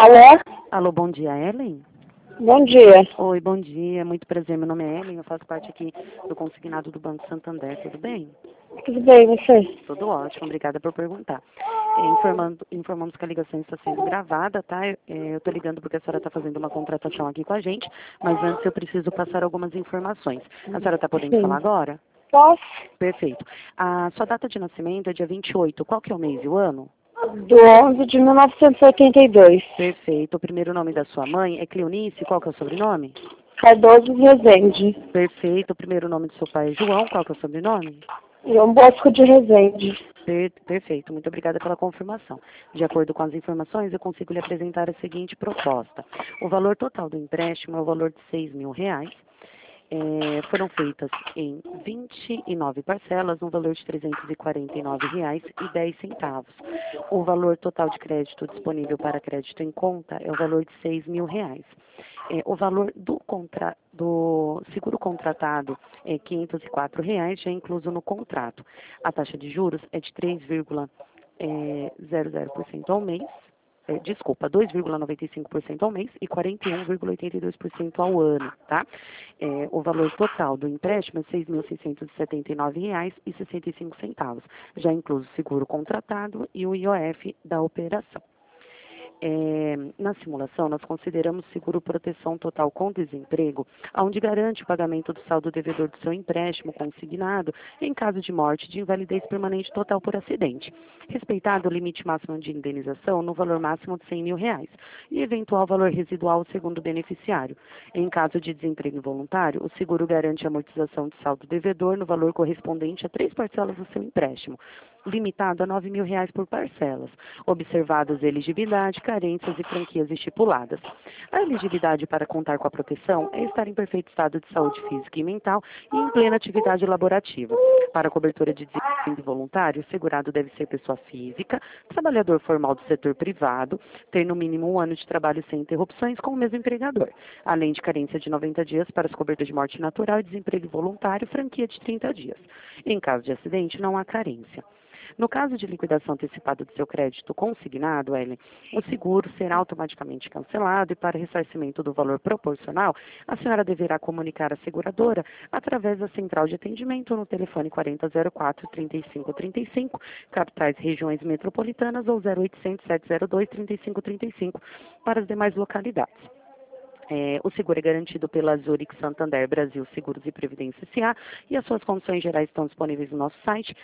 Alô? Alô, bom dia, Ellen? Bom dia. Oi, bom dia, muito prazer, meu nome é Ellen, eu faço parte aqui do consignado do Banco Santander, tudo bem? Tudo bem, você? Tudo ótimo, obrigada por perguntar. Informamos que a ligação está sendo gravada, tá? Eu estou ligando porque a senhora está fazendo uma contratação aqui com a gente, mas antes eu preciso passar algumas informações. A senhora está podendo falar Sim. agora? Posso? Perfeito. A sua data de nascimento é dia 28, qual que é o mês e o ano? Do 11 de 1982. Perfeito. O primeiro nome da sua mãe é Cleonice, qual que é o sobrenome? Cardoso Rezende. Perfeito. O primeiro nome do seu pai é João, qual que é o sobrenome? João Bosco de Rezende. Perfeito, muito obrigada pela confirmação. De acordo com as informações, eu consigo lhe apresentar a seguinte proposta. O valor total do empréstimo é o valor de R$ 6.000. Foram feitas em 29 parcelas, no valor de R$ 349,10. O valor total de crédito disponível para crédito em conta é o valor de R$ 6.000. O valor do seguro contratado é R$ 504, já incluso no contrato. A taxa de juros é de 3,00% ao mês. Desculpa, 2,95% ao mês e 41,82% ao ano, tá? O valor total do empréstimo é R$ 6.679,65, já incluso o seguro contratado e o IOF da operação. Na simulação, nós consideramos seguro proteção total com desemprego, onde garante o pagamento do saldo devedor do seu empréstimo consignado em caso de morte de invalidez permanente total por acidente, respeitado o limite máximo de indenização no valor máximo de R$ 100.000 e eventual valor residual segundo o beneficiário. Em caso de desemprego involuntário, o seguro garante a amortização do saldo devedor no valor correspondente a 3 parcelas do seu empréstimo, limitado a R$ 9.000 por parcelas, observadas a elegibilidade, carências e franquias estipuladas. A elegibilidade para contar com a proteção é estar em perfeito estado de saúde física e mental e em plena atividade laborativa. Para a cobertura de desemprego voluntário, o segurado deve ser pessoa física, trabalhador formal do setor privado, ter no mínimo 1 ano de trabalho sem interrupções com o mesmo empregador, além de carência de 90 dias para as coberturas de morte natural e desemprego voluntário, franquia de 30 dias. Em caso de acidente, não há carência. No caso de liquidação antecipada do seu crédito consignado, Ellen, o seguro será automaticamente cancelado e para ressarcimento do valor proporcional, a senhora deverá comunicar à seguradora através da central de atendimento no telefone 4004-3535, capitais regiões metropolitanas ou 0800 702 3535 para as demais localidades. O seguro é garantido pela Zurich Santander Brasil Seguros e Previdência S.A. e as suas condições gerais estão disponíveis no nosso site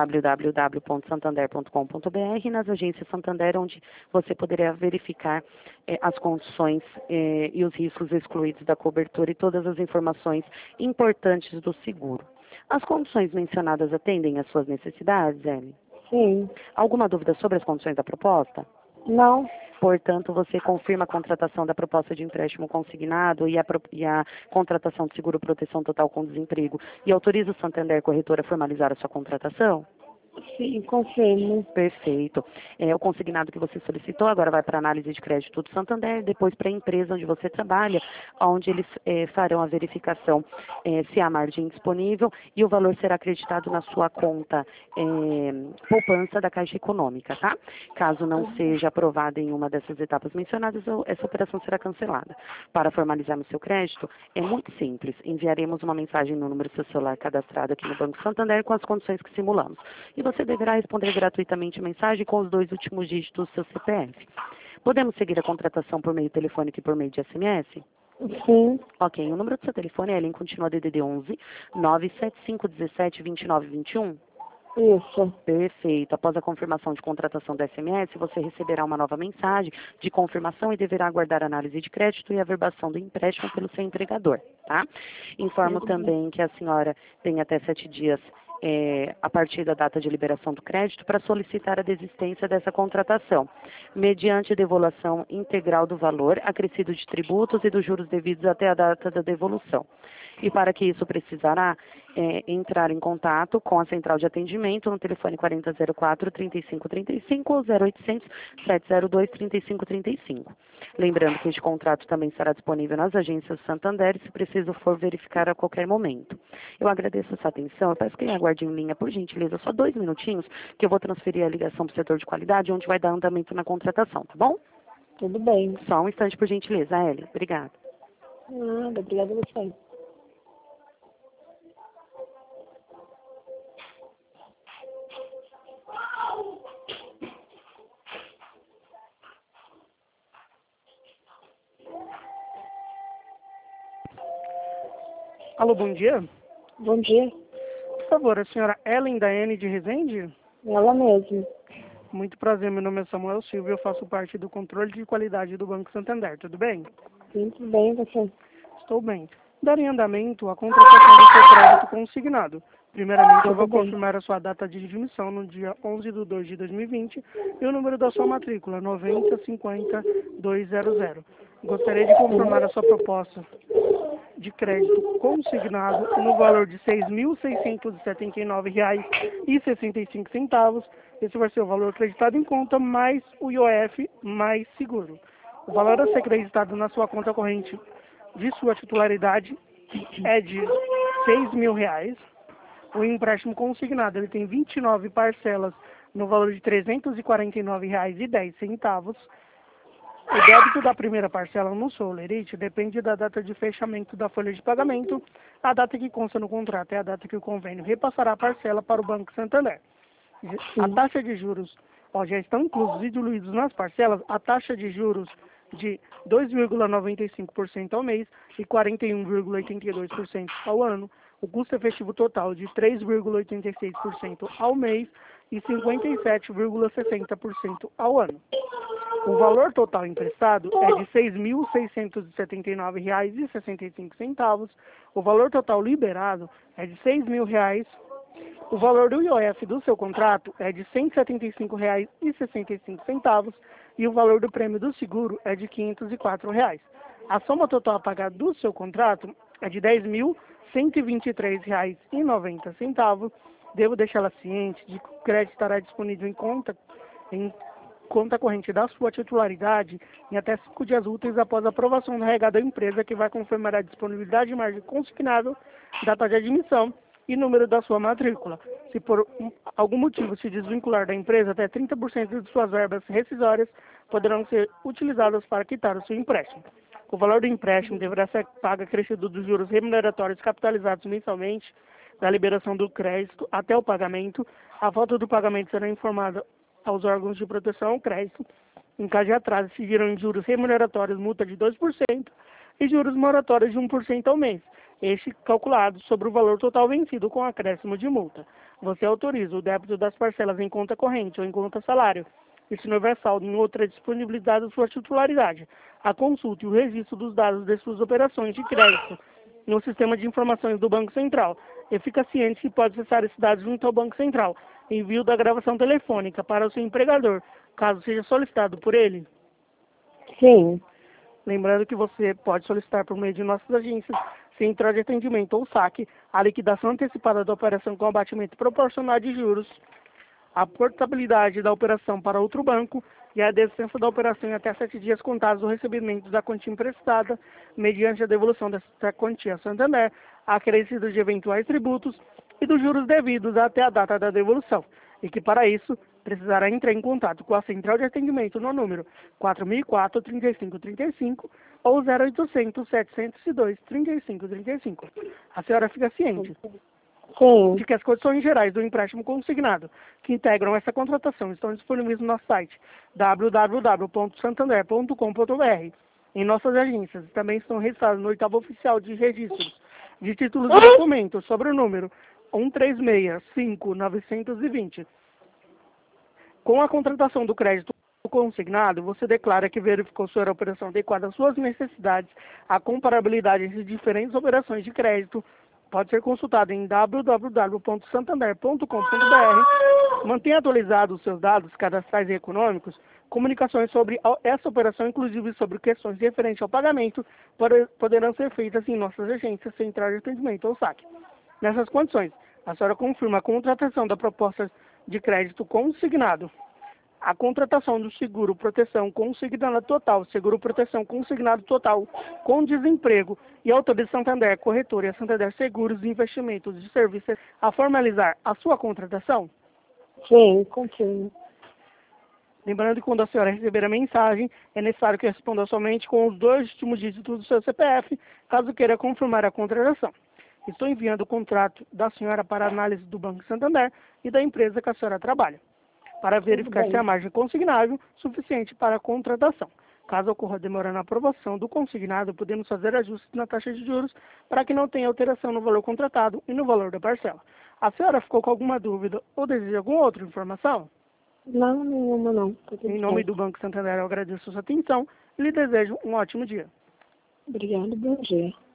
www.santander.com.br e nas agências Santander, onde você poderá verificar as condições e os riscos excluídos da cobertura e todas as informações importantes do seguro. As condições mencionadas atendem às suas necessidades, Ellen? Sim. Alguma dúvida sobre as condições da proposta? Não. Portanto, você confirma a contratação da proposta de empréstimo consignado e a contratação de seguro proteção total com desemprego e autoriza o Santander Corretora a formalizar a sua contratação? Sim, confirmo. Perfeito. O consignado que você solicitou agora vai para a análise de crédito do Santander, depois para a empresa onde você trabalha, onde eles farão a verificação se há margem disponível e o valor será acreditado na sua conta poupança da Caixa Econômica, tá? Caso não seja aprovada em uma dessas etapas mencionadas, essa operação será cancelada. Para formalizarmos seu crédito, é muito simples. Enviaremos uma mensagem no número do seu celular cadastrado aqui no Banco Santander com as condições que simulamos. E você deverá responder gratuitamente a mensagem com os 2 últimos dígitos do seu CPF. Podemos seguir a contratação por meio telefônico e por meio de SMS? Sim. Ok, o número do seu telefone, Ellen, continua DDD 11 97517 2921? Isso. Perfeito. Após a confirmação de contratação da SMS, você receberá uma nova mensagem de confirmação e deverá aguardar a análise de crédito e a averbação do empréstimo pelo seu empregador, tá? Informo também que a senhora tem até 7 dias a partir da data de liberação do crédito para solicitar a desistência dessa contratação, mediante devolução integral do valor, acrescido de tributos e dos juros devidos até a data da devolução. E para que isso precisará entrar em contato com a central de atendimento no telefone 4004-3535 ou 0800 702 3535. Lembrando que este contrato também estará disponível nas agências Santander, se preciso for verificar a qualquer momento. Eu agradeço a sua atenção, eu peço que aguarde em linha, por gentileza, só 2 minutinhos, que eu vou transferir a ligação para o setor de qualidade, onde vai dar andamento na contratação, tá bom? Tudo bem. Só um instante, por gentileza, Hélia. Obrigada. Nada, obrigada a você. Alô, bom dia. Bom dia. Por favor, a senhora Ellen da N de Resende? Ela mesma. Muito prazer, meu nome é Samuel Silva e eu faço parte do controle de qualidade do Banco Santander, tudo bem? Sim, tudo bem, você? Estou bem. Dar em andamento a contratação do seu crédito consignado. Primeiramente, eu vou Tudo bem. confirmar a sua data de admissão no dia 11/2/2020 e o número da sua matrícula, 9050200. Gostaria de confirmar a sua proposta de crédito consignado no valor de R$ 6.679,65. Esse vai ser o valor acreditado em conta, mais o IOF, mais seguro. O valor a ser acreditado na sua conta corrente de sua titularidade é de R$ 6.000. O empréstimo consignado ele tem 29 parcelas no valor de R$ 349,10. O débito da primeira parcela no Solerite depende da data de fechamento da folha de pagamento. A data que consta no contrato é a data que o convênio repassará a parcela para o Banco Santander. A taxa de juros, já estão inclusos e diluídos nas parcelas, a taxa de juros de 2,95% ao mês e 41,82% ao ano. O custo efetivo total de 3,86% ao mês e 57,60% ao ano. O valor total emprestado é de R$ 6.679,65. O valor total liberado é de R$ 6.000. O valor do IOF do seu contrato é de R$ 175,65 e o valor do prêmio do seguro é de R$ 504. A soma total a pagar do seu contrato é de R$ 10.123,90. Devo deixá-la ciente de que o crédito estará disponível em conta corrente da sua titularidade em até 5 dias úteis após a aprovação do RH da empresa, que vai confirmar a disponibilidade de margem consignável, data de admissão e número da sua matrícula. Se por algum motivo se desvincular da empresa, até 30% de suas verbas rescisórias poderão ser utilizadas para quitar o seu empréstimo. O valor do empréstimo deverá ser pago acrescido dos juros remuneratórios capitalizados mensalmente da liberação do crédito até o pagamento. A volta do pagamento será informada aos órgãos de proteção ao crédito. Em caso de atraso, se viram em juros remuneratórios multa de 2% e juros moratórios de 1% ao mês, este calculado sobre o valor total vencido com acréscimo de multa. Você autoriza o débito das parcelas em conta corrente ou em conta salário, e se não houver saldo em outra disponibilidade da sua titularidade, a consulta e o registro dos dados de suas operações de crédito no sistema de informações do Banco Central. E fica ciente que pode acessar esses dados junto ao Banco Central. Envio da gravação telefônica para o seu empregador, caso seja solicitado por ele. Sim. Lembrando que você pode solicitar por meio de nossas agências, Central de Atendimento ou SAC, a liquidação antecipada da operação com abatimento proporcional de juros, a portabilidade da operação para outro banco e a descenso da operação em até 7 dias contados do recebimento da quantia emprestada, mediante a devolução dessa quantia a Santander, acrescido de eventuais tributos e dos juros devidos até a data da devolução, e que para isso precisará entrar em contato com a Central de Atendimento no número 4004-3535 ou 0800-702-3535. A senhora fica ciente Sim. de que as condições gerais do empréstimo consignado que integram essa contratação estão disponíveis no nosso site www.santander.com.br. Em nossas agências também estão registradas no oitavo oficial de registros de títulos e documentos sobre o número 1365920. Com a contratação do crédito consignado, você declara que verificou sua operação adequada às suas necessidades. A comparabilidade entre diferentes operações de crédito pode ser consultado em www.santander.com.br. Mantenha atualizados os seus dados cadastrais e econômicos. Comunicações sobre essa operação, inclusive sobre questões referentes ao pagamento, poderão ser feitas em nossas agências Central de Atendimento ou SAC. Nessas condições, a senhora confirma a contratação da proposta de crédito consignado. A contratação do seguro proteção consignado total, seguro proteção consignado total com desemprego e autoriza Santander Corretora e a Santander Seguros e Investimentos de Serviços a formalizar a sua contratação? Sim, continue. Lembrando que quando a senhora receber a mensagem, é necessário que responda somente com os 2 últimos dígitos do seu CPF, caso queira confirmar a contratação. Estou enviando o contrato da senhora para análise do Banco Santander e da empresa que a senhora trabalha, para verificar se há margem consignável suficiente para a contratação. Caso ocorra demora na aprovação do consignado, podemos fazer ajustes na taxa de juros para que não tenha alteração no valor contratado e no valor da parcela. A senhora ficou com alguma dúvida ou deseja alguma outra informação? Não, nenhuma não. Tá tudo Em nome certo. do Banco Santander, eu agradeço a sua atenção e lhe desejo um ótimo dia. Obrigada, bom dia.